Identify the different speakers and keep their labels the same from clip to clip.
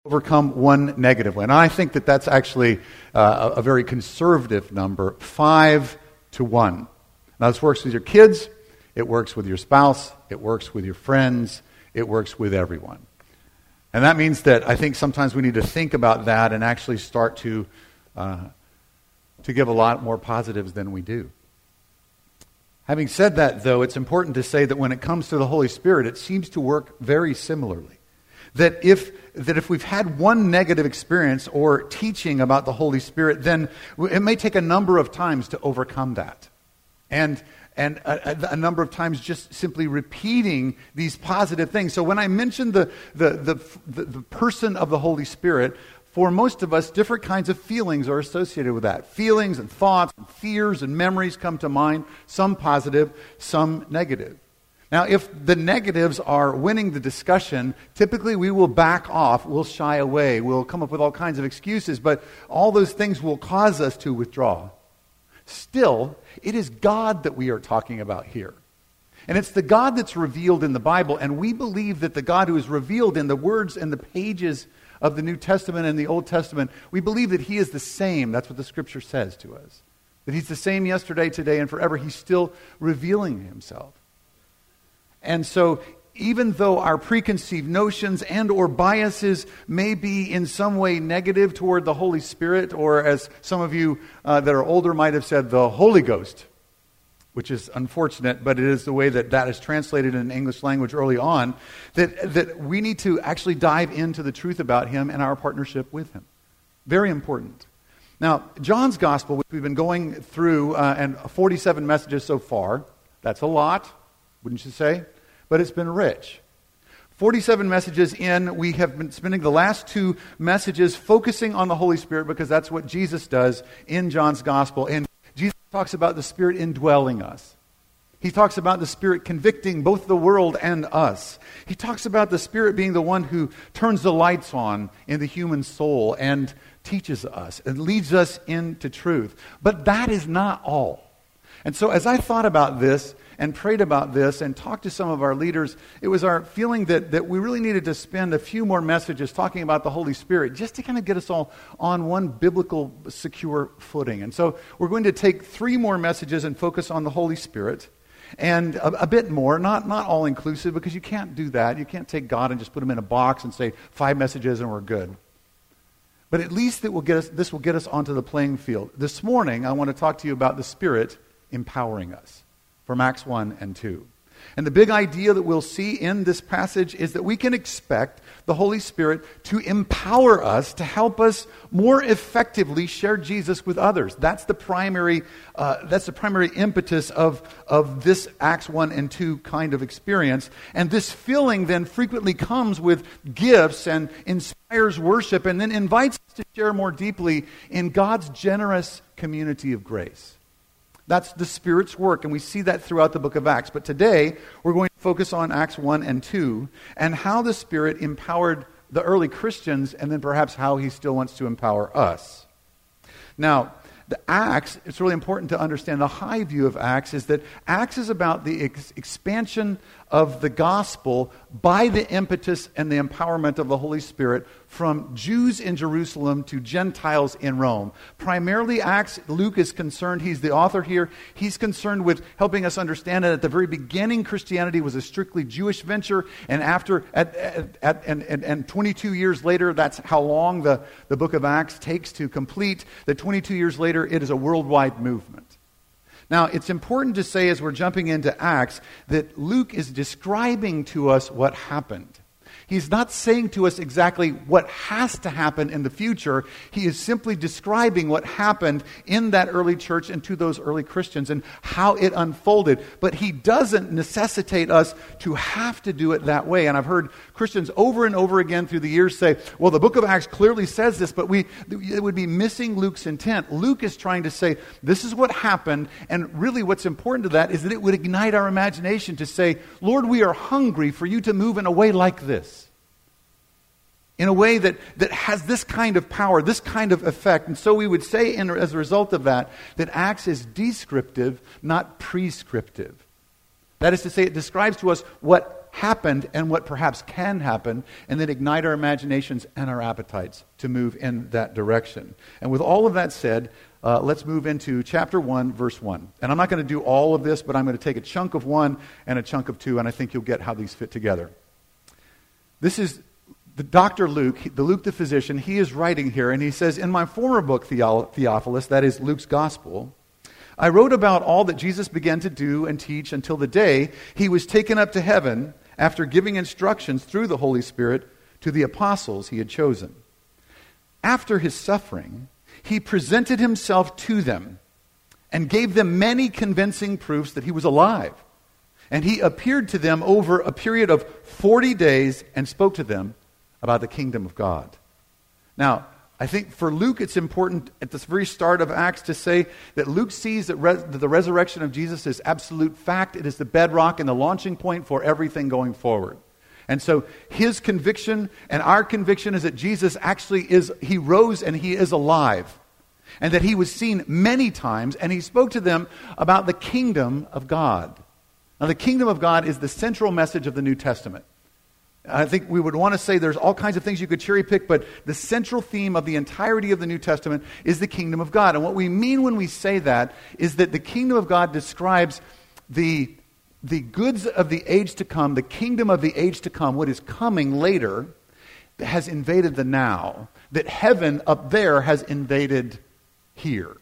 Speaker 1: overcome one negative one. And I think that that's actually a very conservative number, 5 to 1. Now, this works with your kids, it works with your spouse, it works with your friends, it works with everyone. And that means that I think sometimes we need to think about that and actually start to give a lot more positives than we do. Having said that, though, it's important to say that when it comes to the Holy Spirit, it seems to work very similarly. That if we've had one negative experience or teaching about the Holy Spirit, then it may take a number of times to overcome that. And a number of times just simply repeating these positive things. So when I mentioned the person of the Holy Spirit, for most of us, different kinds of feelings are associated with that. Feelings and thoughts and fears and memories come to mind, some positive, some negative. Now, if the negatives are winning the discussion, typically we will back off, we'll shy away, we'll come up with all kinds of excuses, but all those things will cause us to withdraw. Still, it is God that we are talking about here. And it's the God that's revealed in the Bible, and we believe that the God who is revealed in the words and the pages of the New Testament and the Old Testament, we believe that He is the same. That's what the Scripture says to us. That He's the same yesterday, today, and forever. He's still revealing Himself. And so, even though our preconceived notions and or biases may be in some way negative toward the Holy Spirit, or as some of you that are older might have said, the Holy Ghost, which is unfortunate, but it is the way that is translated in English language early on, that we need to actually dive into the truth about Him and our partnership with Him. Very important. Now, John's Gospel, which we've been going through, and 47 messages so far, that's a lot, wouldn't you say? But it's been rich. 47 messages in, we have been spending the last 2 messages focusing on the Holy Spirit because that's what Jesus does in John's Gospel. And Jesus talks about the Spirit indwelling us. He talks about the Spirit convicting both the world and us. He talks about the Spirit being the one who turns the lights on in the human soul and teaches us and leads us into truth. But that is not all. And so as I thought about this and prayed about this and talked to some of our leaders, it was our feeling that we really needed to spend a few more messages talking about the Holy Spirit just to kind of get us all on one biblical secure footing. And so we're going to take 3 more messages and focus on the Holy Spirit and a bit more, not all inclusive, because you can't do that. You can't take God and just put Him in a box and say 5 messages and we're good. But at least this will get us onto the playing field. This morning I want to talk to you about the Spirit empowering us from Acts 1 and 2. And the big idea that we'll see in this passage is that we can expect the Holy Spirit to empower us to help us more effectively share Jesus with others. That's the primary impetus of this Acts 1 and 2 kind of experience. And this filling then frequently comes with gifts and inspires worship and then invites us to share more deeply in God's generous community of grace. That's the Spirit's work, and we see that throughout the book of Acts. But today, we're going to focus on Acts 1 and 2, and how the Spirit empowered the early Christians, and then perhaps how He still wants to empower us. Now, the Acts, it's really important to understand the high view of Acts is that Acts is about the expansion of the gospel by the impetus and the empowerment of the Holy Spirit from Jews in Jerusalem to Gentiles in Rome. Primarily Acts, Luke is concerned, he's the author here, he's concerned with helping us understand that at the very beginning Christianity was a strictly Jewish venture, and after and 22 years later, that's how long the book of Acts takes to complete, that 22 years later it is a worldwide movement. Now, it's important to say as we're jumping into Acts that Luke is describing to us what happened. He's not saying to us exactly what has to happen in the future. He is simply describing what happened in that early church and to those early Christians and how it unfolded. But he doesn't necessitate us to have to do it that way. And I've heard Christians over and over again through the years say, well, the book of Acts clearly says this, but it would be missing Luke's intent. Luke is trying to say, this is what happened, and really what's important to that is that it would ignite our imagination to say, Lord, we are hungry for you to move in a way like this. In a way that has this kind of power, this kind of effect. And so we would say, as a result of that Acts is descriptive, not prescriptive. That is to say, it describes to us what happened and what perhaps can happen, and then ignite our imaginations and our appetites to move in that direction. And with all of that said, let's move into chapter 1, verse 1. And I'm not going to do all of this, but I'm going to take a chunk of 1 and a chunk of 2, and I think you'll get how these fit together. This is the Dr. Luke, the physician. He is writing here, and he says, in my former book, Theophilus, that is Luke's gospel, I wrote about all that Jesus began to do and teach until the day he was taken up to heaven after giving instructions through the Holy Spirit to the apostles he had chosen. After his suffering, he presented himself to them and gave them many convincing proofs that he was alive. And he appeared to them over a period of 40 days and spoke to them about the kingdom of God. Now, I think for Luke it's important at the very start of Acts to say that Luke sees that the resurrection of Jesus is absolute fact. It is the bedrock and the launching point for everything going forward. And so his conviction and our conviction is that Jesus actually he rose and he is alive. And that he was seen many times, and he spoke to them about the kingdom of God. Now, the kingdom of God is the central message of the New Testament. I think we would want to say there's all kinds of things you could cherry pick, but the central theme of the entirety of the New Testament is the kingdom of God. And what we mean when we say that is that the kingdom of God describes the goods of the age to come, the kingdom of the age to come, what is coming later, that has invaded the now, that heaven up there has invaded here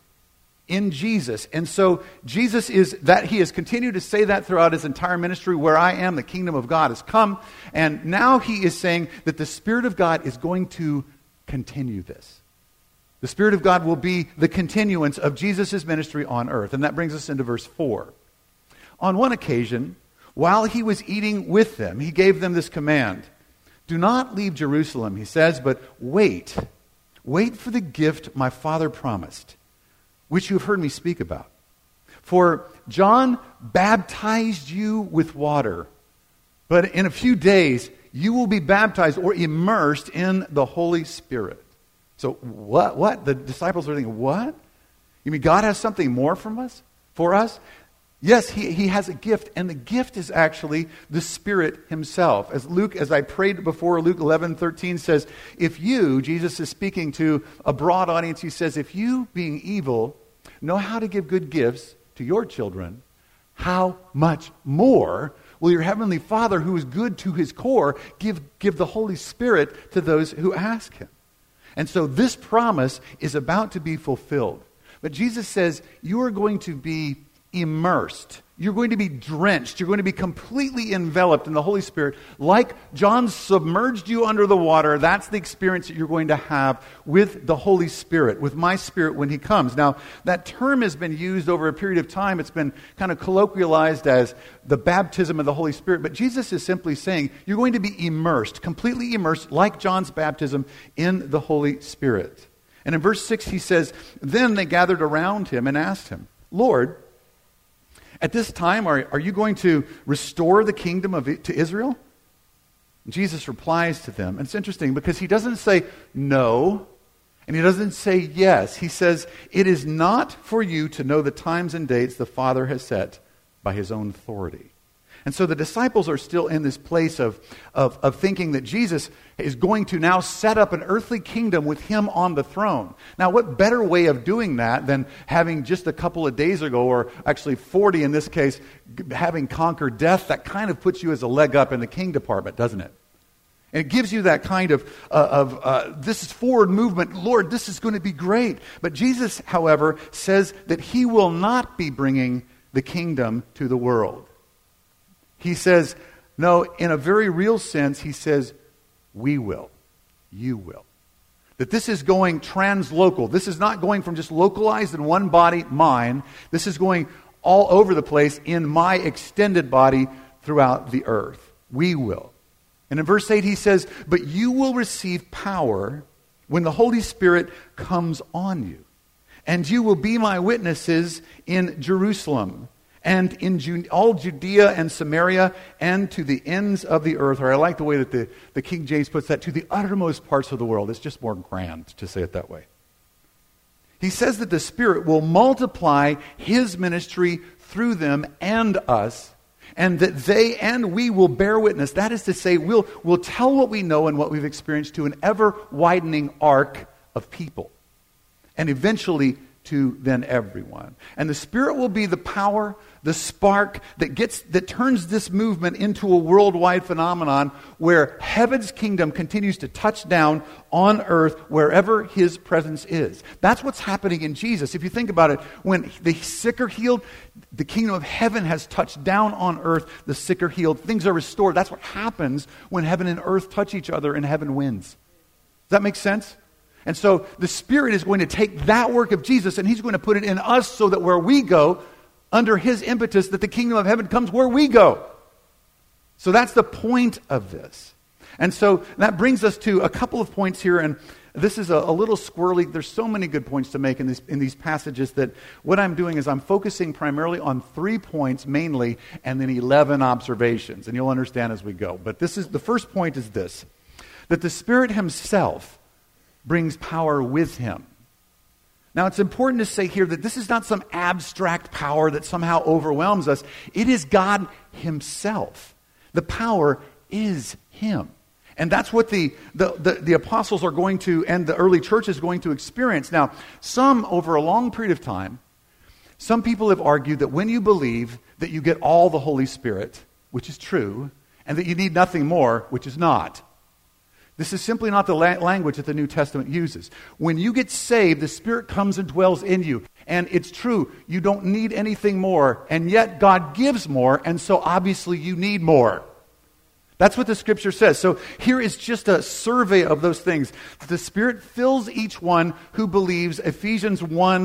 Speaker 1: in Jesus. And so Jesus is that, he has continued to say that throughout his entire ministry, where I am, the kingdom of God has come. And now he is saying that the Spirit of God is going to continue this. The Spirit of God will be the continuance of Jesus' ministry on earth. And that brings us into verse 4. On one occasion, while he was eating with them, he gave them this command. Do not leave Jerusalem, he says, but wait for the gift my Father promised, which you have heard me speak about. For John baptized you with water, but in a few days you will be baptized or immersed in the Holy Spirit. So what? The disciples are thinking, what? You mean God has something more for us? Yes, he has a gift, and the gift is actually the Spirit himself. As I prayed before, Luke 11:13 says, if you, Jesus is speaking to a broad audience, he says, if you, being evil, know how to give good gifts to your children, how much more will your heavenly Father, who is good to his core, give the Holy Spirit to those who ask him? And so this promise is about to be fulfilled. But Jesus says, you are going to be immersed. You're going to be drenched. You're going to be completely enveloped in the Holy Spirit. Like John submerged you under the water, that's the experience that you're going to have with the Holy Spirit, with my Spirit when he comes. Now, that term has been used over a period of time. It's been kind of colloquialized as the baptism of the Holy Spirit. But Jesus is simply saying, you're going to be immersed, completely immersed, like John's baptism, in the Holy Spirit. And in verse 6 he says, then they gathered around him and asked him, Lord, at this time, are you going to restore the kingdom to Israel? Jesus replies to them. And it's interesting because he doesn't say no, and he doesn't say yes. He says, it is not for you to know the times and dates the Father has set by his own authority. And so the disciples are still in this place of thinking that Jesus is going to now set up an earthly kingdom with him on the throne. Now, what better way of doing that than having just a couple of days ago, or actually 40 in this case, having conquered death? That kind of puts you as a leg up in the king department, doesn't it? And it gives you that kind of this is forward movement. Lord, this is going to be great. But Jesus, however, says that he will not be bringing the kingdom to the world. He says, no, in a very real sense, he says, we will. You will. That this is going translocal. This is not going from just localized in one body, mine. This is going all over the place in my extended body throughout the earth. We will. And in verse 8 he says, but you will receive power when the Holy Spirit comes on you. And you will be my witnesses in Jerusalem, and in all Judea and Samaria, and to the ends of the earth. Or I like the way that the King James puts that, to the uttermost parts of the world. It's just more grand to say it that way. He says that the Spirit will multiply his ministry through them and us. And that they and we will bear witness. That is to say, we'll tell what we know and what we've experienced to an ever-widening arc of people. And eventually to then everyone. And the Spirit will be the power, the spark that turns this movement into a worldwide phenomenon where heaven's kingdom continues to touch down on earth wherever His presence is. That's what's happening in Jesus. If you think about it, when the sick are healed, the kingdom of heaven has touched down on earth, the sick are healed, things are restored. That's what happens when heaven and earth touch each other and heaven wins. Does that make sense? And so the Spirit is going to take that work of Jesus and He's going to put it in us so that where we go, under His impetus, that the kingdom of heaven comes where we go. So that's the point of this. And so that brings us to a couple of points here, and this is a little squirrely. There's so many good points to make in these passages that what I'm doing is I'm focusing primarily on 3 points mainly, and then 11 observations, and you'll understand as we go. But the first point is this, that the Spirit Himself brings power with Him. Now, it's important to say here that this is not some abstract power that somehow overwhelms us. It is God Himself. The power is Him. And that's what the apostles are going to, and the early church is going to experience. Now, over a long period of time, some people have argued that when you believe that you get all the Holy Spirit, which is true, and that you need nothing more, which is not. This is simply not the language that the New Testament uses. When you get saved, the Spirit comes and dwells in you. And it's true, you don't need anything more. And yet God gives more, and so obviously you need more. That's what the Scripture says. So here is just a survey of those things. The Spirit fills each one who believes. Ephesians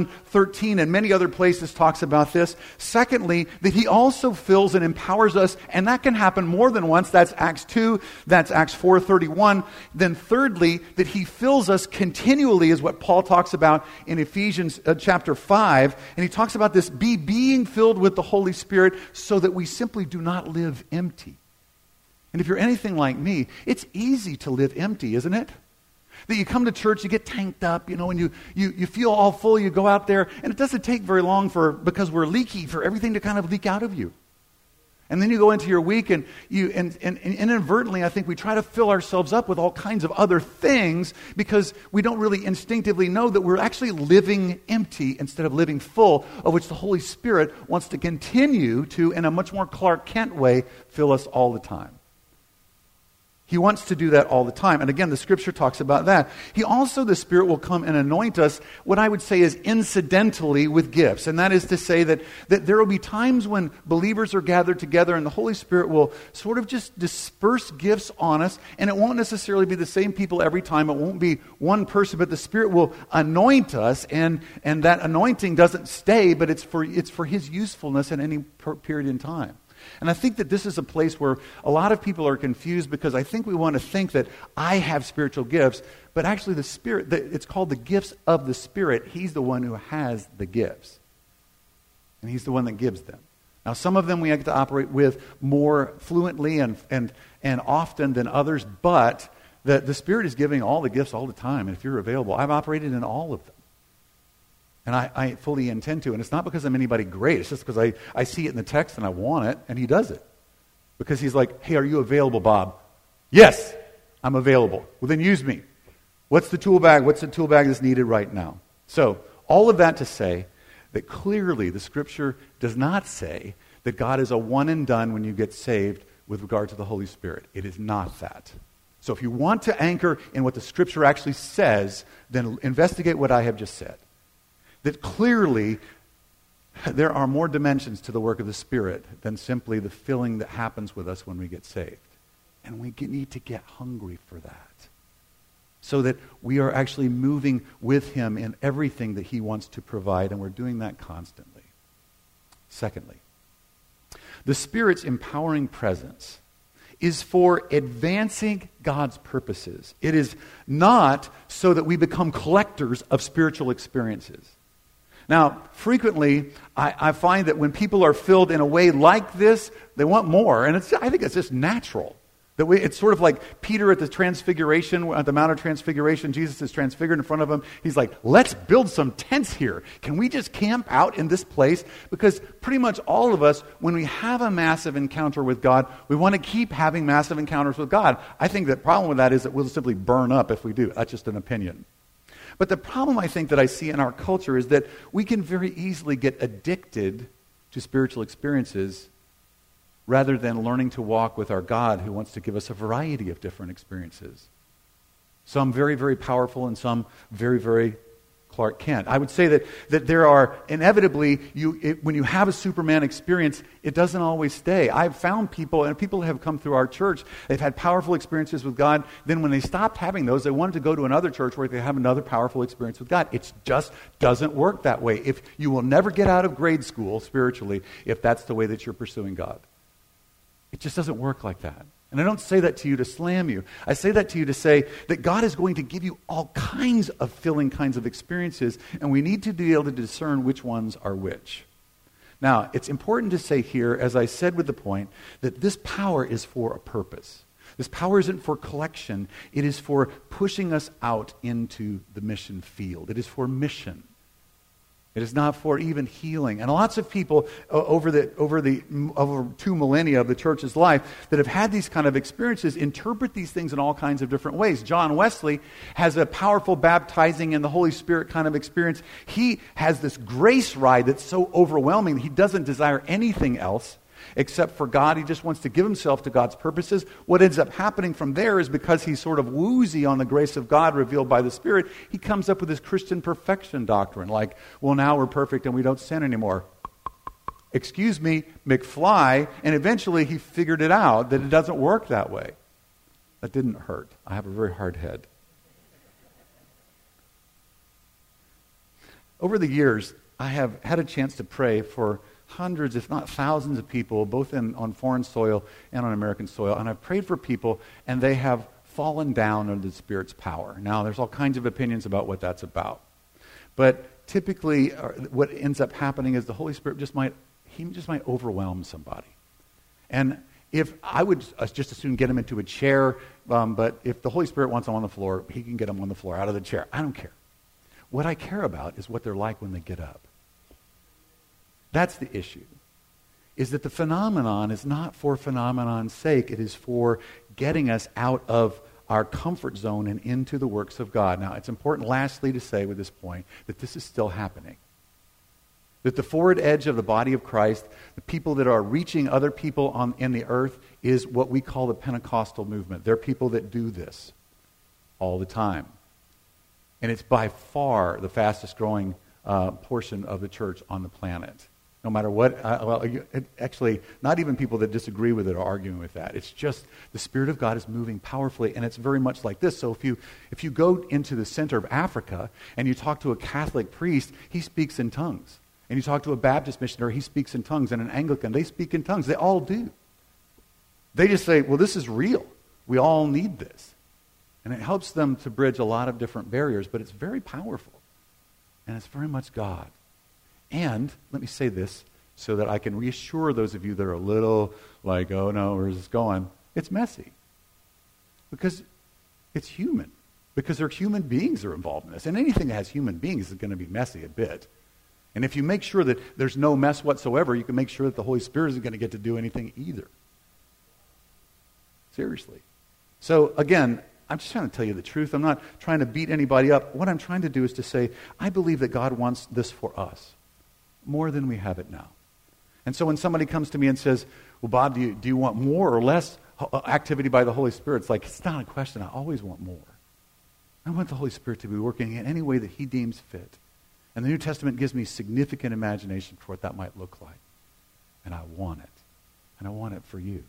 Speaker 1: 1:13 and many other places talks about this. Secondly, that He also fills and empowers us, and that can happen more than once. That's Acts 2, that's Acts 4:31. Then thirdly, that He fills us continually is what Paul talks about in Ephesians chapter 5. And he talks about this being filled with the Holy Spirit so that we simply do not live empty. And if you're anything like me, it's easy to live empty, isn't it? That you come to church, you get tanked up, and you feel all full, you go out there, and it doesn't take very long because we're leaky for everything to kind of leak out of you. And then you go into your week and inadvertently, I think we try to fill ourselves up with all kinds of other things because we don't really instinctively know that we're actually living empty instead of living full, of which the Holy Spirit wants to continue to, in a much more Clark Kent way, fill us all the time. He wants to do that all the time. And again, the Scripture talks about that. The Spirit will come and anoint us, what I would say is incidentally, with gifts. And that is to say that there will be times when believers are gathered together and the Holy Spirit will sort of just disperse gifts on us. And it won't necessarily be the same people every time. It won't be one person, but the Spirit will anoint us. And that anointing doesn't stay, but it's for His usefulness at any period in time. And I think that this is a place where a lot of people are confused because I think we want to think that I have spiritual gifts, but actually the Spirit, it's called the gifts of the Spirit. He's the one who has the gifts. And He's the one that gives them. Now, some of them we have to operate with more fluently and often than others, but the Spirit is giving all the gifts all the time. And if you're available, I've operated in all of them. And I fully intend to. And it's not because I'm anybody great. It's just because I see it in the text and I want it, and He does it. Because He's like, hey, are you available, Bob? Yes, I'm available. Well, then use me. What's the tool bag? What's the tool bag that's needed right now? So, all of that to say that clearly the Scripture does not say that God is a one and done when you get saved with regard to the Holy Spirit. It is not that. So if you want to anchor in what the Scripture actually says, then investigate what I have just said. That clearly there are more dimensions to the work of the Spirit than simply the filling that happens with us when we get saved. And we need to get hungry for that so that we are actually moving with Him in everything that He wants to provide, and we're doing that constantly. Secondly, the Spirit's empowering presence is for advancing God's purposes. It is not so that we become collectors of spiritual experiences. Now, frequently, I find that when people are filled in a way like this, they want more. And I think it's just natural. It's sort of like Peter at the Transfiguration, at the Mount of Transfiguration. Jesus is transfigured in front of him. He's like, let's build some tents here. Can we just camp out in this place? Because pretty much all of us, when we have a massive encounter with God, we want to keep having massive encounters with God. I think the problem with that is that we'll simply burn up if we do. That's just an opinion. But the problem I think that I see in our culture is that we can very easily get addicted to spiritual experiences rather than learning to walk with our God who wants to give us a variety of different experiences. Some very, very powerful and some very, very Clark Kent. I would say that there are inevitably, when you have a Superman experience, it doesn't always stay. I've found people, and people have come through our church, they've had powerful experiences with God. Then when they stopped having those, they wanted to go to another church where they have another powerful experience with God. It just doesn't work that way. If you will never get out of grade school spiritually if that's the way that you're pursuing God. It just doesn't work like that. And I don't say that to you to slam you. I say that to you to say that God is going to give you all kinds of filling kinds of experiences, and we need to be able to discern which ones are which. Now, it's important to say here, as I said with the point, that this power is for a purpose. This power isn't for collection. It is for pushing us out into the mission field. It is for mission. It is not for even healing. And lots of people over 2 millennia of the church's life that have had these kind of experiences interpret these things in all kinds of different ways. John Wesley has a powerful baptizing in the Holy Spirit kind of experience. He has this grace ride that's so overwhelming that he doesn't desire anything else except for God. He just wants to give himself to God's purposes. What ends up happening from there is because he's sort of woozy on the grace of God revealed by the Spirit, he comes up with this Christian perfection doctrine, like, well, now we're perfect and we don't sin anymore. Excuse me, McFly, and eventually he figured it out that it doesn't work that way. That didn't hurt. I have a very hard head. Over the years, I have had a chance to pray for hundreds, if not thousands of people, both on foreign soil and on American soil. And I've prayed for people, and they have fallen down under the Spirit's power. Now, there's all kinds of opinions about what that's about. But typically, what ends up happening is the Holy Spirit just might overwhelm somebody. And if I would just as soon get him into a chair, but if the Holy Spirit wants him on the floor, he can get him on the floor, out of the chair. I don't care. What I care about is what they're like when they get up. That's the issue, is that the phenomenon is not for phenomenon's sake. It is for getting us out of our comfort zone and into the works of God. Now, it's important, lastly, to say with this point that this is still happening. That the forward edge of the body of Christ, the people that are reaching other people in the earth, is what we call the Pentecostal movement. They're people that do this all the time. And it's by far the fastest growing portion of the church on the planet. No matter what, actually, not even people that disagree with it are arguing with that. It's just the Spirit of God is moving powerfully, and it's very much like this. So if you go into the center of Africa and you talk to a Catholic priest, he speaks in tongues. And you talk to a Baptist missionary, he speaks in tongues. And an Anglican, they speak in tongues. They all do. They just say, well, this is real. We all need this. And it helps them to bridge a lot of different barriers, but it's very powerful. And it's very much God. And let me say this so that I can reassure those of you that are a little like, oh no, where's this going? It's messy. Because it's human. Because there are human beings that are involved in this. And anything that has human beings is going to be messy a bit. And if you make sure that there's no mess whatsoever, you can make sure that the Holy Spirit isn't going to get to do anything either. Seriously. So again, I'm just trying to tell you the truth. I'm not trying to beat anybody up. What I'm trying to do is to say, I believe that God wants this for us more than we have it now. And so when somebody comes to me and says, well, Bob, do you want more or less activity by the Holy Spirit? It's like, it's not a question. I always want more. I want the Holy Spirit to be working in any way that he deems fit. And the New Testament gives me significant imagination for what that might look like. And I want it. And I want it for you.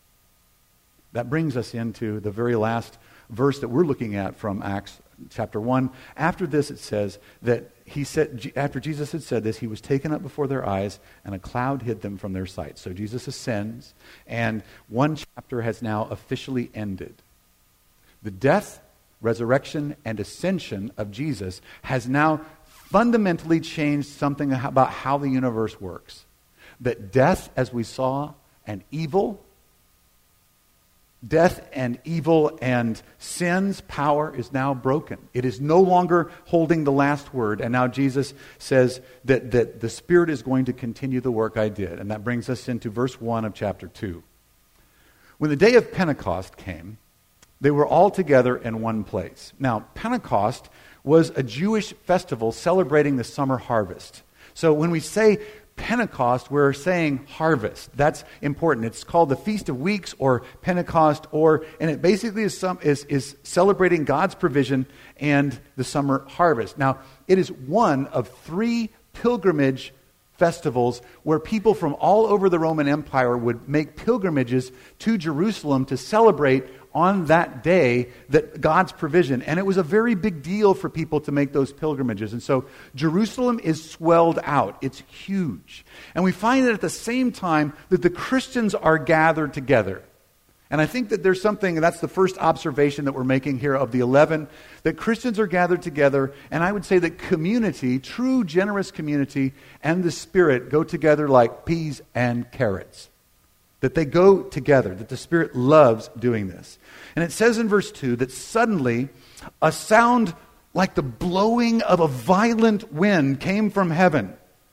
Speaker 1: That brings us into the very last verse that we're looking at from Acts chapter 1. After this, it says that after Jesus had said this, he was taken up before their eyes, and a cloud hid them from their sight. So Jesus ascends, and one chapter has now officially ended. The death, resurrection, and ascension of Jesus has now fundamentally changed something about how the universe works. That death, as we saw, and evil, death and evil and sin's power is now broken. It is no longer holding the last word. And now Jesus says that the Spirit is going to continue the work I did. And that brings us into verse 1 of chapter 2. When the day of Pentecost came, they were all together in one place. Now, Pentecost was a Jewish festival celebrating the summer harvest. So when we say Pentecost, we're saying harvest. That's important. It's called the Feast of Weeks or Pentecost, and it basically is celebrating God's provision and the summer harvest. Now, it is one of 3 pilgrimage festivals where people from all over the Roman Empire would make pilgrimages to Jerusalem to celebrate on that day that God's provision. And it was a very big deal for people to make those pilgrimages. And so Jerusalem is swelled out. It's huge. And we find that at the same time that the Christians are gathered together. And I think that there's something, and that's the first observation that we're making here of the 11, that Christians are gathered together, and I would say that community, true generous community, and the Spirit go together like peas and carrots. That they go together, that the Spirit loves doing this. And it says in verse 2 that suddenly a sound like the blowing of a violent wind came from heaven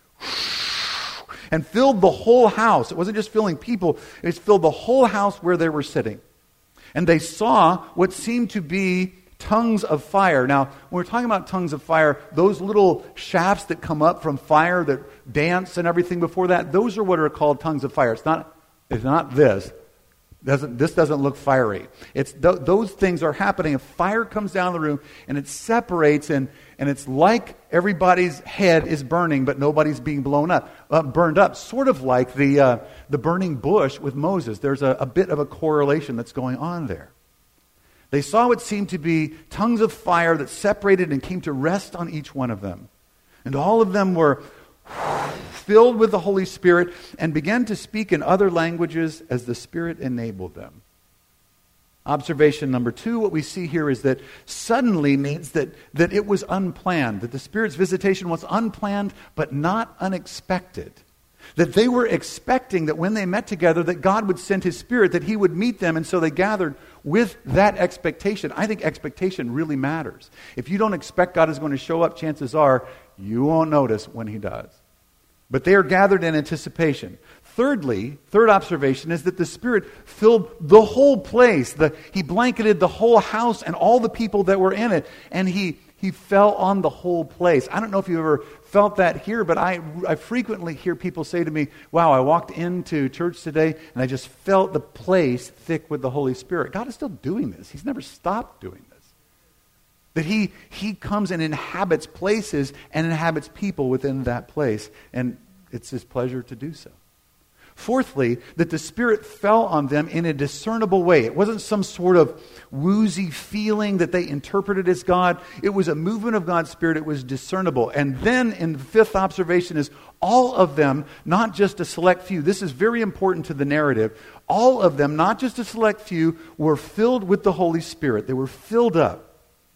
Speaker 1: and filled the whole house. It wasn't just filling people, it filled the whole house where they were sitting. And they saw what seemed to be tongues of fire. Now, when we're talking about tongues of fire, those little shafts that come up from fire that dance and everything before that, those are what are called tongues of fire. It's not this. This doesn't look fiery. Those things are happening. A fire comes down the room and it separates and it's like everybody's head is burning, but nobody's being burned up. Sort of like the burning bush with Moses. There's a bit of a correlation that's going on there. They saw what seemed to be tongues of fire that separated and came to rest on each one of them. And all of them were filled with the Holy Spirit and began to speak in other languages as the Spirit enabled them. Observation number 2, what we see here is that suddenly means that it was unplanned, that the Spirit's visitation was unplanned but not unexpected. That they were expecting that when they met together that God would send His Spirit, that He would meet them, and so they gathered with that expectation. I think expectation really matters. If you don't expect God is going to show up, chances are you won't notice when He does. But they are gathered in anticipation. Thirdly, third observation is that the Spirit filled the whole place. He blanketed the whole house and all the people that were in it. And He fell on the whole place. I don't know if you ever felt that here, but I frequently hear people say to me, wow, I walked into church today and I just felt the place thick with the Holy Spirit. God is still doing this. He's never stopped doing this. That he comes and inhabits places and inhabits people within that place. And it's His pleasure to do so. Fourthly, that the Spirit fell on them in a discernible way. It wasn't some sort of woozy feeling that they interpreted as God. It was a movement of God's Spirit. It was discernible. And then in the fifth observation is all of them, not just a select few. This is very important to the narrative. All of them, not just a select few, were filled with the Holy Spirit. They were filled up.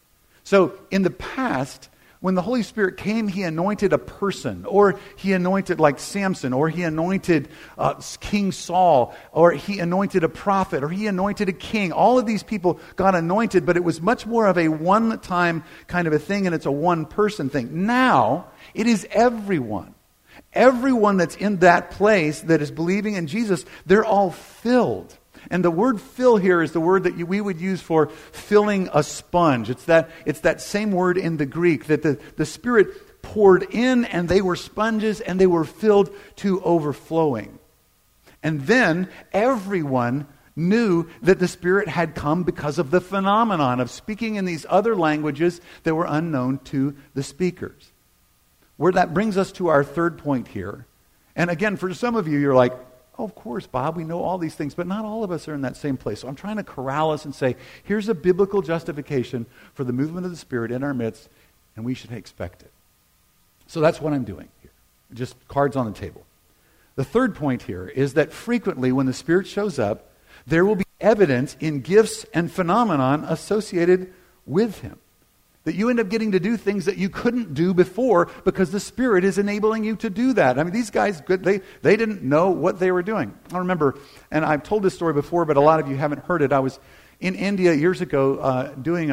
Speaker 1: So in the past, when the Holy Spirit came, He anointed a person, or He anointed like Samson, or He anointed King Saul, or He anointed a prophet, or He anointed a king. All of these people got anointed, but it was much more of a one-time kind of a thing, and it's a one-person thing. Now, it is everyone. Everyone that's in that place that is believing in Jesus, they're all filled. And the word fill here is the word that we would use for filling a sponge. It's that same word in the Greek, that the Spirit poured in and they were sponges and they were filled to overflowing. And then everyone knew that the Spirit had come because of the phenomenon of speaking in these other languages that were unknown to the speakers. Where that brings us to our third point here. And again, for some of you, you're like, oh, of course, Bob, we know all these things, but not all of us are in that same place. So I'm trying to corral us and say, here's a biblical justification for the movement of the Spirit in our midst, and we should expect it. So that's what I'm doing here. Just cards on the table. The third point here is that frequently when the Spirit shows up, there will be evidence in gifts and phenomenon associated with Him. That you end up getting to do things that you couldn't do before because the Spirit is enabling you to do that. I mean, these guys, they didn't know what they were doing. I remember, and I've told this story before, but a lot of you haven't heard it. I was in India years ago doing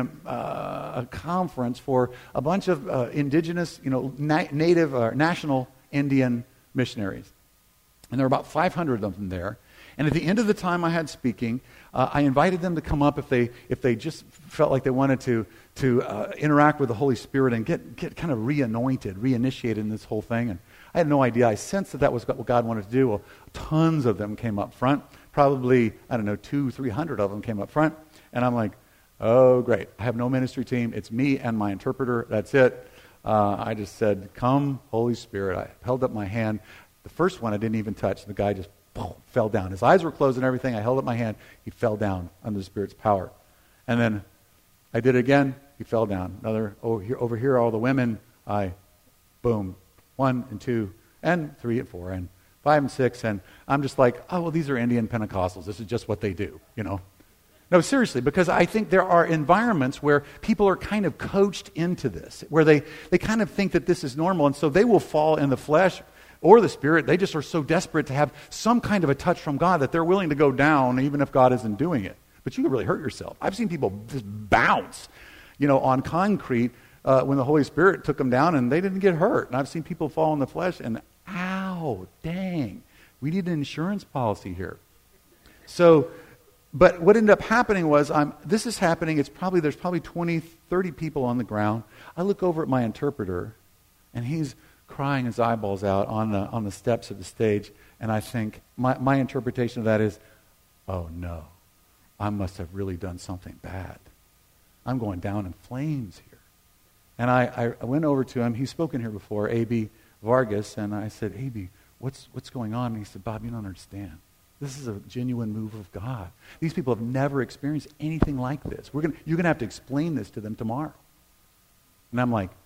Speaker 1: a conference for a bunch of indigenous, native or national Indian missionaries. And there were about 500 of them there. And at the end of the time I had speaking, I invited them to come up if they just felt like they wanted to interact with the Holy Spirit and get kind of re-anointed, re-initiated in this whole thing. And I had no idea. I sensed that was what God wanted to do. Well, tons of them came up front. Probably, 200-300 of them came up front. And I'm like, oh, great. I have no ministry team. It's me and my interpreter. That's it. I just said, come, Holy Spirit. I held up my hand. The first one I didn't even touch. The guy just fell down. His eyes were closed and everything. I held up my hand. He fell down under the Spirit's power. And then I did it again. He fell down. Another, over here, all the women. Boom. 1 and 2 and 3 and 4 and 5 and 6. And I'm just like, oh, well, these are Indian Pentecostals. This is just what they do, No, seriously, because I think there are environments where people are kind of coached into this, where they kind of think that this is normal, and so they will fall in the flesh or the Spirit. They just are so desperate to have some kind of a touch from God that they're willing to go down even if God isn't doing it. But you can really hurt yourself. I've seen people just bounce, on concrete when the Holy Spirit took them down and they didn't get hurt. And I've seen people fall in the flesh and, ow, dang, we need an insurance policy here. So, but what ended up happening was, this is happening, there's probably 20, 30 people on the ground. I look over at my interpreter, and he's crying his eyeballs out on the steps of the stage, and I think, my interpretation of that is, oh no, I must have really done something bad. I'm going down in flames here. And I went over to him. He's spoken here before, A.B. Vargas, and I said, A.B., what's going on? And he said, Bob, you don't understand. This is a genuine move of God. These people have never experienced anything like this. You're going to have to explain this to them tomorrow. And I'm like,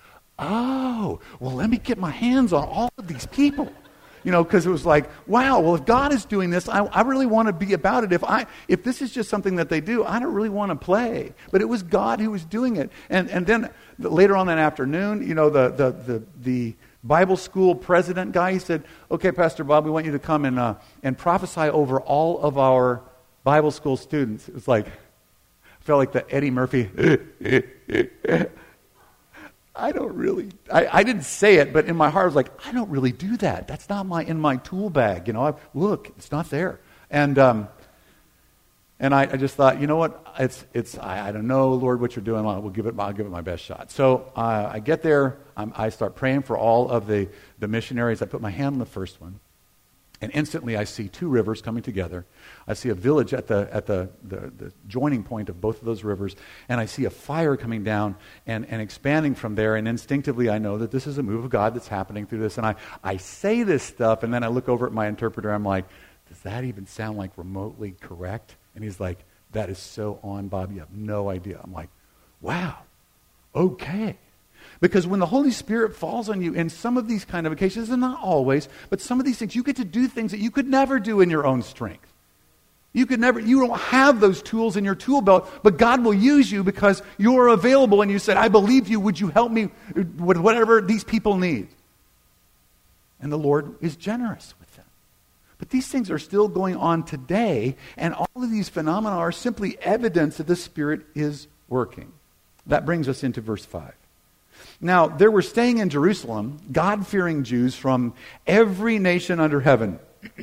Speaker 1: oh, well, let me get my hands on all of these people. Because it was like, wow, well, if God is doing this, I really want to be about it. If this is just something that they do, I don't really want to play. But it was God who was doing it. And then later on that afternoon, the Bible school president guy, he said, okay, Pastor Bob, we want you to come and prophesy over all of our Bible school students. It was like, I felt like the Eddie Murphy. I didn't say it, but in my heart I was like, I don't really do that. That's not in my tool bag. Look, it's not there. And I just thought, you know what? I don't know, Lord, what you're doing. I'll give it my best shot. So I get there. I start praying for all of the missionaries. I put my hand on the first one, and instantly I see 2 rivers coming together. I see a village at the joining point of both of those rivers, and I see a fire coming down and expanding from there, and instinctively I know that this is a move of God that's happening through this. And I say this stuff, and then I look over at my interpreter. I'm like, does that even sound like remotely correct? And he's like, that is so on, Bob. You have no idea. I'm like, wow, okay. Because when the Holy Spirit falls on you in some of these kind of occasions, and not always, but some of these things, you get to do things that you could never do in your own strength. You don't have those tools in your tool belt, but God will use you because you're available and you said, I believe you, would you help me with whatever these people need? And the Lord is generous with them. But these things are still going on today, and all of these phenomena are simply evidence that the Spirit is working. That brings us into verse 5. Now, there were staying in Jerusalem God-fearing Jews from every nation under heaven.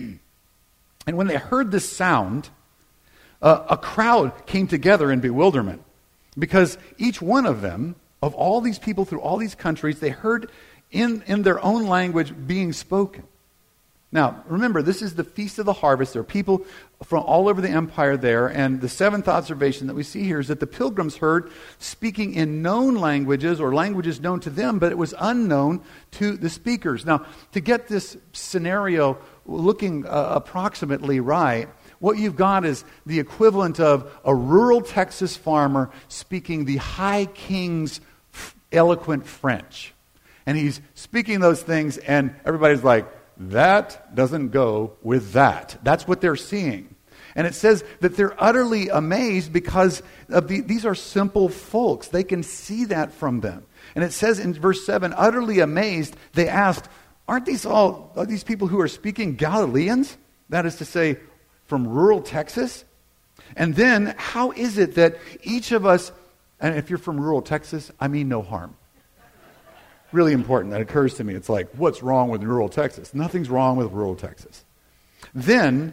Speaker 1: And when they heard this sound, a crowd came together in bewilderment, because each one of them, of all these people through all these countries, they heard in their own language being spoken. Now, remember, this is the Feast of the Harvest. There are people from all over the empire there, and the seventh observation that we see here is that the pilgrims heard speaking in known languages, or languages known to them, but it was unknown to the speakers. Now, to get this scenario looking approximately right, what you've got is the equivalent of a rural Texas farmer speaking the High King's eloquent French. And he's speaking those things, and everybody's like, that doesn't go with that. That's what they're seeing. And it says that they're utterly amazed because of these are simple folks. They can see that from them. And it says in verse 7, utterly amazed, they asked, are these people who are speaking Galileans? That is to say, from rural Texas? And then, how is it that each of us, and if you're from rural Texas, I mean no harm. Really important. That occurs to me. It's like, what's wrong with rural Texas? Nothing's wrong with rural Texas. Then,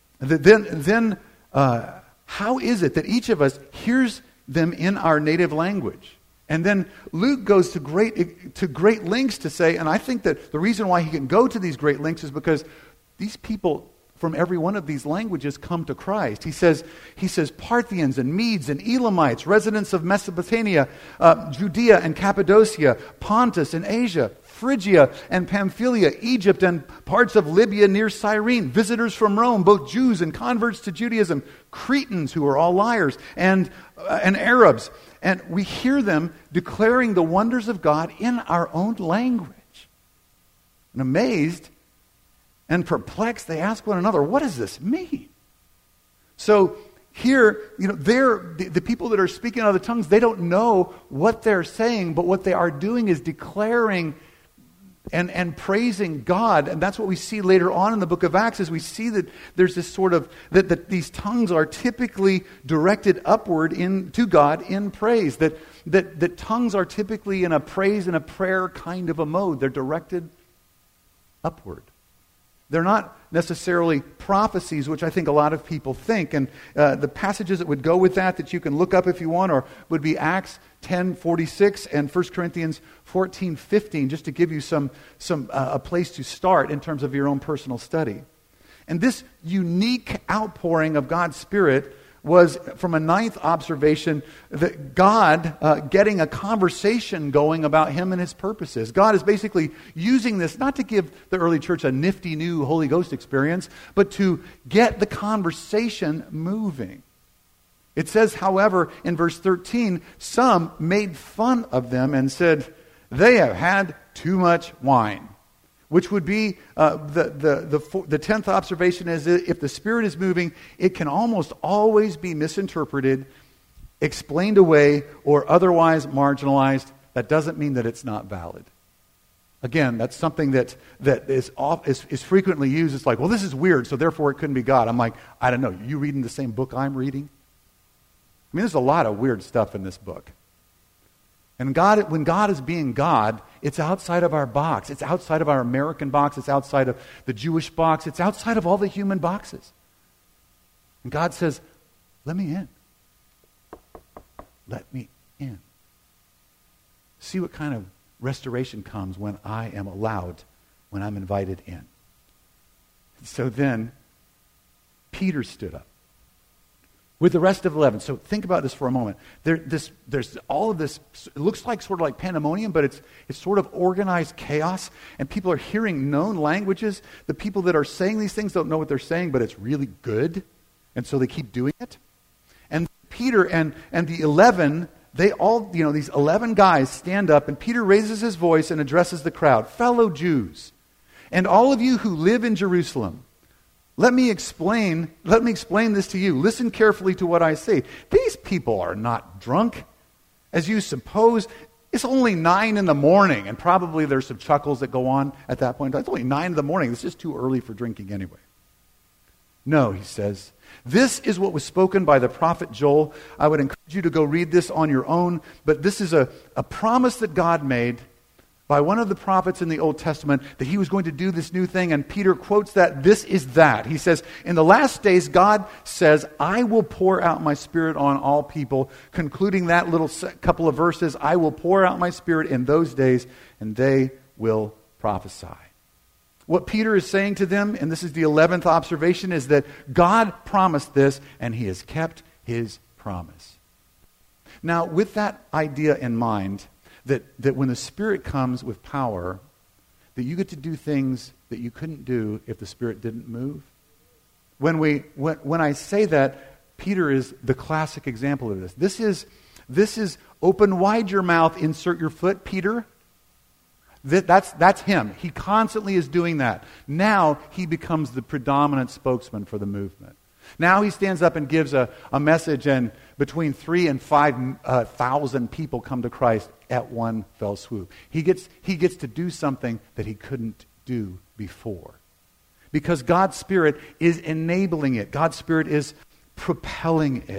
Speaker 1: how is it that each of us hears them in our native language? And then Luke goes to great lengths to say, and I think that the reason why he can go to these great lengths is because these people from every one of these languages come to Christ. He says Parthians and Medes and Elamites, residents of Mesopotamia, Judea and Cappadocia, Pontus and Asia, Phrygia and Pamphylia, Egypt and parts of Libya near Cyrene, visitors from Rome, both Jews and converts to Judaism, Cretans who are all liars, and Arabs. And we hear them declaring the wonders of God in our own language. And amazed and perplexed, they ask one another, what does this mean? So here, the people that are speaking other tongues, they don't know what they're saying, but what they are doing is declaring and praising God. And that's what we see later on in the book of Acts, is we see that there's this sort of, that these tongues are typically directed upward to God in praise. That tongues are typically in a praise and a prayer kind of a mode. They're directed upward. They're not necessarily prophecies, which I think a lot of people think. And the passages that would go with that you can look up if you want, or would be Acts 10:46 and 1 Corinthians 14:15, just to give you a place to start in terms of your own personal study. And this unique outpouring of God's Spirit was, from a ninth observation, that God getting a conversation going about Him and His purposes. God is basically using this not to give the early church a nifty new Holy Ghost experience, but to get the conversation moving. It says, however, in verse 13, some made fun of them and said, they have had too much wine. Which would be the 10th observation is that if the Spirit is moving, it can almost always be misinterpreted, explained away, or otherwise marginalized. That doesn't mean that it's not valid. Again, that's something that is frequently used. It's like, well, this is weird, so therefore it couldn't be God. I'm like, I don't know. You reading the same book I'm reading? I mean, there's a lot of weird stuff in this book. And when God is being God, it's outside of our box. It's outside of our American box. It's outside of the Jewish box. It's outside of all the human boxes. And God says, let me in. Let me in. See what kind of restoration comes when I am allowed, when I'm invited in. So then, Peter stood up with the rest of 11. So think about this for a moment. There's all of this. It looks like sort of like pandemonium, but it's sort of organized chaos. And people are hearing known languages. The people that are saying these things don't know what they're saying, but it's really good. And so they keep doing it. And Peter and the 11, they all, these 11 guys stand up, and Peter raises his voice and addresses the crowd. Fellow Jews, and all of you who live in Jerusalem, Let me explain this to you. Listen carefully to what I say. These people are not drunk, as you suppose. It's only 9 a.m, and probably there's some chuckles that go on at that point. It's only 9 a.m. It's just too early for drinking anyway. No, he says. This is what was spoken by the prophet Joel. I would encourage you to go read this on your own, but this is a promise that God made by one of the prophets in the Old Testament that he was going to do this new thing, and Peter quotes that. This is that. He says, in the last days, God says, I will pour out my Spirit on all people. Concluding that little couple of verses, I will pour out my Spirit in those days, and they will prophesy. What Peter is saying to them, and this is the 11th observation, is that God promised this, and he has kept his promise. Now, with that idea in mind, that when the Spirit comes with power, that you get to do things that you couldn't do if the Spirit didn't move. When I say that, Peter is the classic example of this. This is open wide your mouth, insert your foot, Peter. That's him. He constantly is doing that. Now he becomes the predominant spokesman for the movement. Now he stands up and gives a message, and between 3,000 and 5,000 people come to Christ at one fell swoop. He gets to do something that he couldn't do before. Because God's Spirit is enabling it. God's Spirit is propelling it.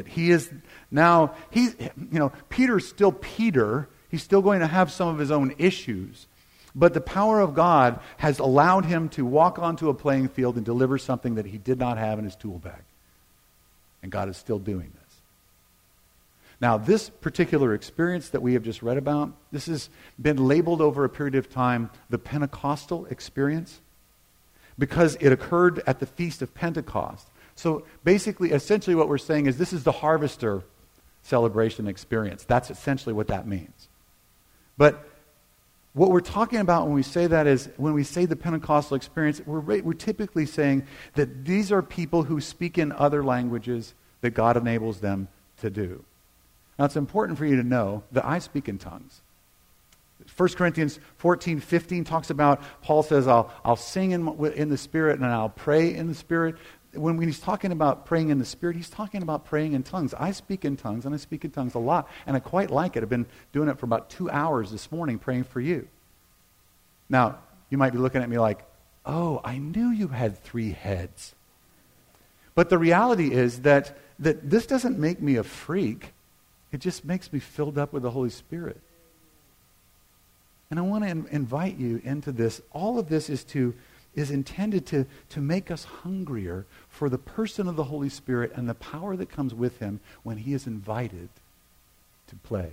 Speaker 1: Peter's still Peter. He's still going to have some of his own issues. But the power of God has allowed him to walk onto a playing field and deliver something that he did not have in his tool bag. And God is still doing this. Now, this particular experience that we have just read about, this has been labeled over a period of time the Pentecostal experience because it occurred at the Feast of Pentecost. So basically, essentially what we're saying is this is the harvester celebration experience. That's essentially what that means. But what we're talking about when we say that is, when we say the Pentecostal experience, we're typically saying that these are people who speak in other languages that God enables them to do. Now, it's important for you to know that I speak in tongues. 1 Corinthians 14:15 talks about, Paul says, I'll sing in the Spirit and I'll pray in the Spirit. When he's talking about praying in the Spirit, he's talking about praying in tongues. I speak in tongues, and I speak in tongues a lot, and I quite like it. I've been doing it for about 2 hours this morning praying for you. Now, you might be looking at me like, oh, I knew you had 3 heads. But the reality is that this doesn't make me a freak. It just makes me filled up with the Holy Spirit. And I want to invite you into this. All of this is intended to make us hungrier for the person of the Holy Spirit and the power that comes with him when he is invited to play.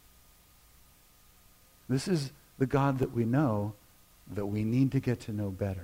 Speaker 1: This is the God that we know, that we need to get to know better.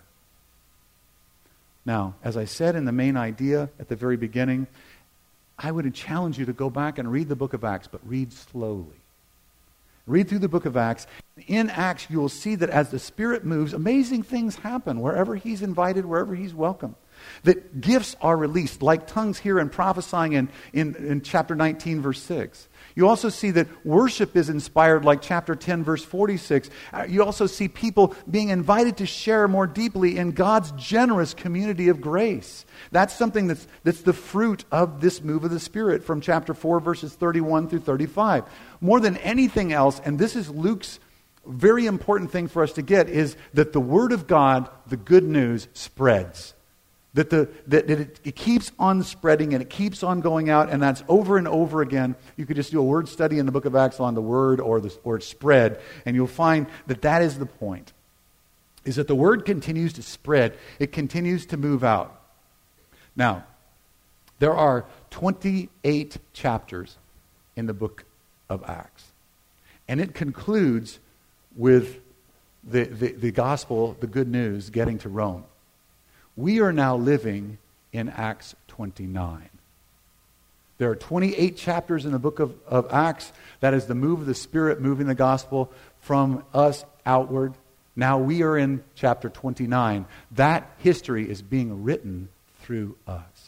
Speaker 1: Now, as I said in the main idea at the very beginning, I would challenge you to go back and read the book of Acts, but read slowly. Read through the book of Acts. In Acts, you will see that as the Spirit moves, amazing things happen wherever he's invited, wherever he's welcome. That gifts are released, like tongues here and prophesying in chapter 19, verse 6. You also see that worship is inspired, like chapter 10, verse 46. You also see people being invited to share more deeply in God's generous community of grace. That's something that's the fruit of this move of the Spirit from chapter 4, verses 31 through 35. More than anything else, and this is Luke's very important thing for us to get, is that the Word of God, the good news, spreads. That it keeps on spreading and it keeps on going out, and that's over and over again. You could just do a word study in the book of Acts on the word or spread, and you'll find that is the point. Is that the word continues to spread. It continues to move out. Now, there are 28 chapters in the book of Acts. And it concludes with the gospel, the good news, getting to Rome. We are now living in Acts 29. There are 28 chapters in the book of Acts. That is the move of the Spirit moving the gospel from us outward. Now we are in chapter 29. That history is being written through us.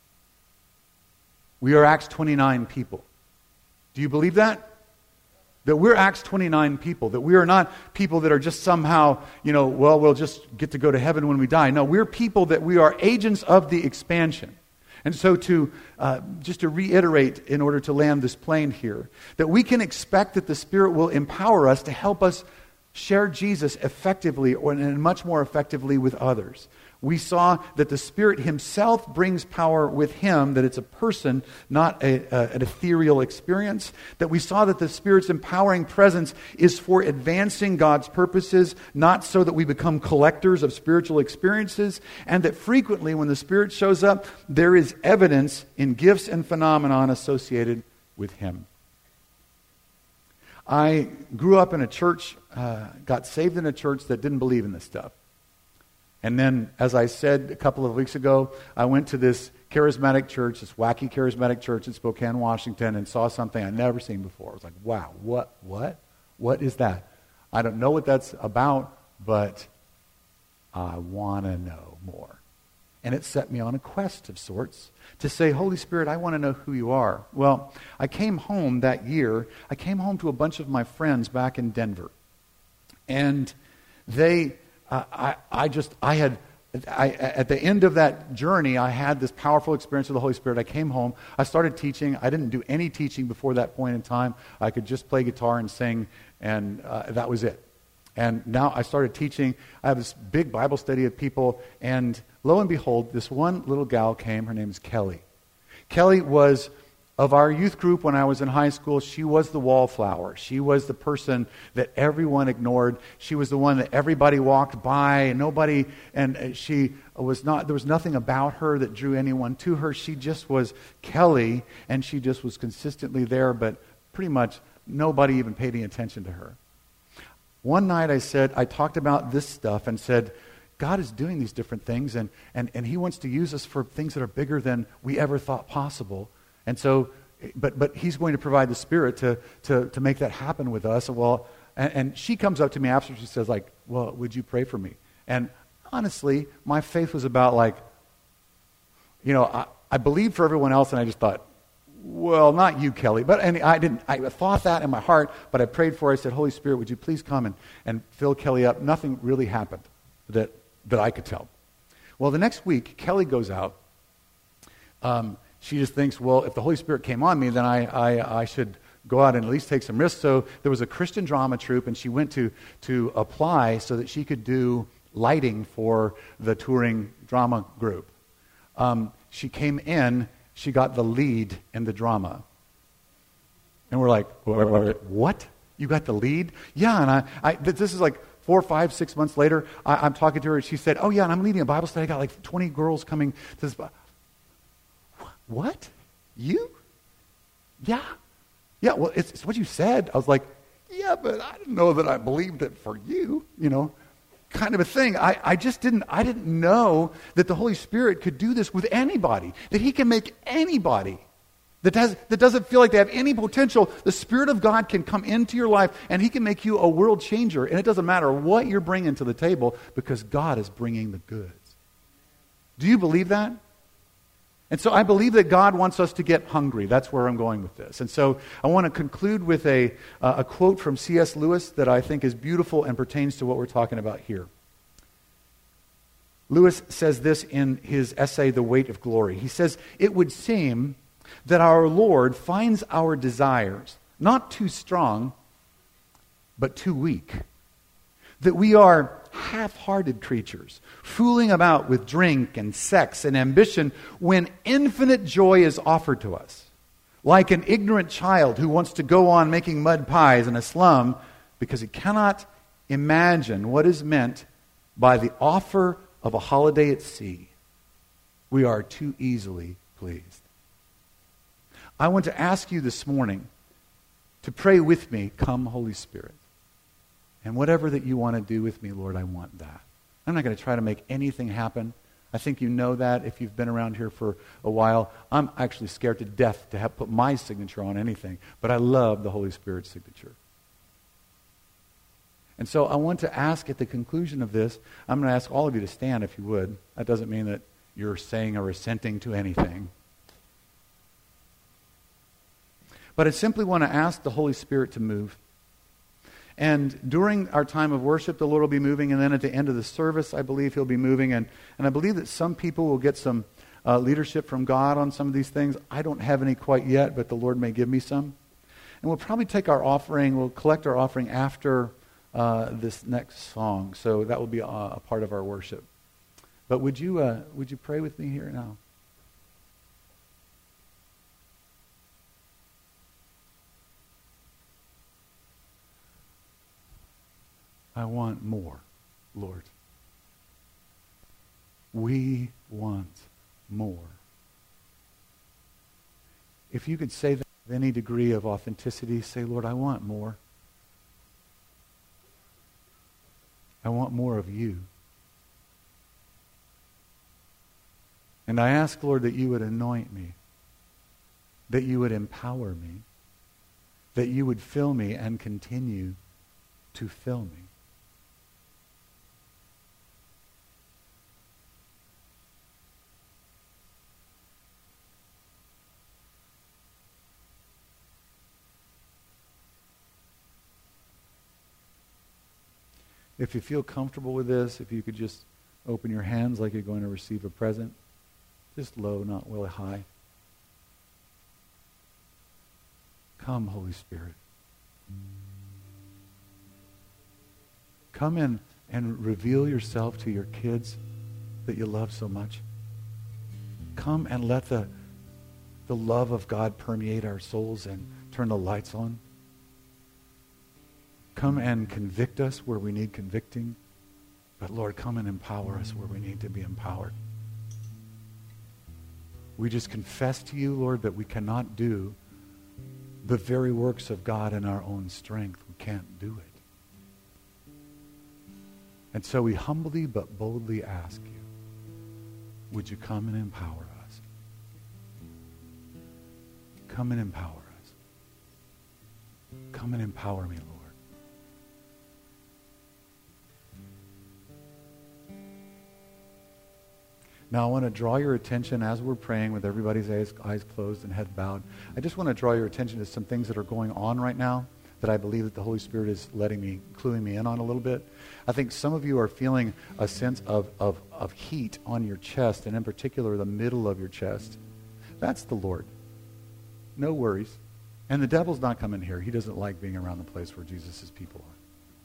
Speaker 1: We are Acts 29 people. Do you believe that? That we're Acts 29 people, that we are not people that are just somehow, we'll just get to go to heaven when we die. No, we're people that we are agents of the expansion. And so just to reiterate in order to land this plane here, that we can expect that the Spirit will empower us to help us share Jesus effectively and much more effectively with others. We saw that the Spirit himself brings power with him, that it's a person, not an ethereal experience. That we saw that the Spirit's empowering presence is for advancing God's purposes, not so that we become collectors of spiritual experiences. And that frequently when the Spirit shows up, there is evidence in gifts and phenomenon associated with him. I grew up in a church, got saved in a church that didn't believe in this stuff. And then, as I said a couple of weeks ago, I went to this charismatic church, this wacky charismatic church in Spokane, Washington, and saw something I'd never seen before. I was like, wow, what is that? I don't know what that's about, but I want to know more. And it set me on a quest of sorts to say, Holy Spirit, I want to know who you are. Well, I came home that year. I came home to a bunch of my friends back in Denver. And I had at the end of that journey, I had this powerful experience with the Holy Spirit. I came home. I started teaching. I didn't do any teaching before that point in time. I could just play guitar and sing, and that was it. And now I started teaching. I have this big Bible study of people, and lo and behold, this one little gal came. Her name is Kelly. Kelly was of our youth group when I was in high school. She was the wallflower. She was the person that everyone ignored. She was the one that everybody walked by, and she was not, there was nothing about her that drew anyone to her. She just was Kelly, and she just was consistently there, but pretty much nobody even paid any attention to her. One night I talked about this stuff and said, God is doing these different things, and He wants to use us for things that are bigger than we ever thought possible. And so, but He's going to provide the Spirit to make that happen with us. Well, and she comes up to me after, she says, like, well, would you pray for me? And honestly, my faith was about like, I believed for everyone else, and I just thought, well, not you, Kelly. But I thought that in my heart, but I prayed for her. I said, Holy Spirit, would you please come and fill Kelly up? Nothing really happened that I could tell. Well, the next week, Kelly goes out. She just thinks, well, if the Holy Spirit came on me, then I should go out and at least take some risks. So there was a Christian drama troupe, and she went to apply so that she could do lighting for the touring drama group. She came in. She got the lead in the drama. And we're like, what? You got the lead? Yeah, and this is like 4, 5, 6 months later. I'm talking to her, and she said, oh yeah, and I'm leading a Bible study. I got like 20 girls coming to this. What? You? Yeah. Yeah, well, it's what you said. I was like, yeah, but I didn't know that I believed it for you, kind of a thing. I didn't know that the Holy Spirit could do this with anybody, that He can make anybody that doesn't feel like they have any potential. The Spirit of God can come into your life, and He can make you a world changer, and it doesn't matter what you're bringing to the table, because God is bringing the goods. Do you believe that? And so I believe that God wants us to get hungry. That's where I'm going with this. And so I want to conclude with a quote from C.S. Lewis that I think is beautiful and pertains to what we're talking about here. Lewis says this in his essay, The Weight of Glory. He says, it would seem that our Lord finds our desires not too strong, but too weak. That we are half-hearted creatures, fooling about with drink and sex and ambition when infinite joy is offered to us. Like an ignorant child who wants to go on making mud pies in a slum because he cannot imagine what is meant by the offer of a holiday at sea. We are too easily pleased. I want to ask you this morning to pray with me, come Holy Spirit. And whatever that you want to do with me, Lord, I want that. I'm not going to try to make anything happen. I think you know that if you've been around here for a while. I'm actually scared to death to put my signature on anything, but I love the Holy Spirit's signature. And so I want to ask at the conclusion of this, I'm going to ask all of you to stand if you would. That doesn't mean that you're saying or assenting to anything. But I simply want to ask the Holy Spirit to move. And during our time of worship, the Lord will be moving, and then at the end of the service, I believe He'll be moving. And I believe that some people will get some leadership from God on some of these things. I don't have any quite yet, but the Lord may give me some. And we'll probably take our offering, we'll collect our offering after this next song. So that will be a part of our worship. But would you pray with me here now? I want more, Lord. We want more. If you could say that with any degree of authenticity, say, Lord, I want more. I want more of you. And I ask, Lord, that you would anoint me, that you would empower me, that you would fill me and continue to fill me. If you feel comfortable with this, if you could just Open your hands like you're going to receive a present. Just low, not really high. Come, Holy Spirit. Come in and reveal yourself to your kids that you love so much. Come and let the love of God permeate our souls and turn the lights on. Come and convict us where we need convicting. But Lord, come and empower us where we need to be empowered. We just confess to you, Lord, that we cannot do the very works of God in our own strength. We can't do it. And so we humbly but boldly ask you, would you come and empower us? Come and empower us. Come and empower me, Lord. Now I want to draw your attention as we're praying with everybody's eyes closed and head bowed. I just want to draw your attention to some things that are going on right now that I believe that the Holy Spirit is cluing me in on a little bit. I think some of you are feeling a sense of heat on your chest, and in particular the middle of your chest. That's the Lord. No worries. And the devil's not coming here. He doesn't like being around the place where Jesus' people are.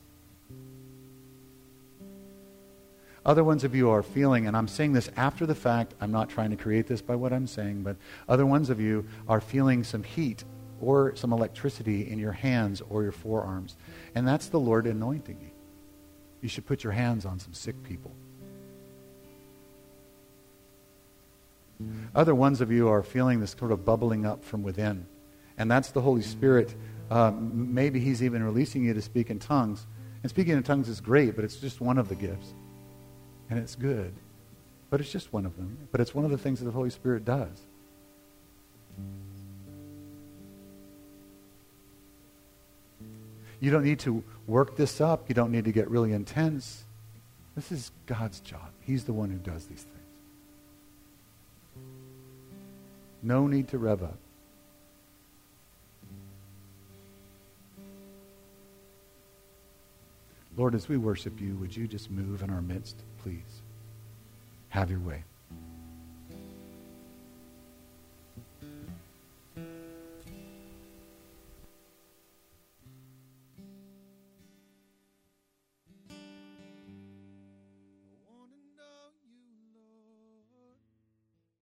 Speaker 1: Other ones of you are feeling, and I'm saying this after the fact, I'm not trying to create this by what I'm saying, but other ones of you are feeling some heat or some electricity in your hands or your forearms. And that's the Lord anointing you. You should put your hands on some sick people. Other ones of you are feeling this sort of bubbling up from within. And that's the Holy Spirit. Maybe He's even releasing you to speak in tongues. And speaking in tongues is great, but it's just one of the gifts. And it's good. But it's just one of them. But it's one of the things that the Holy Spirit does. You don't need to work this up. You don't need to get really intense. This is God's job. He's the one who does these things. No need to rev up. Lord, as we worship you, would you just move in our midst, please? Have your way.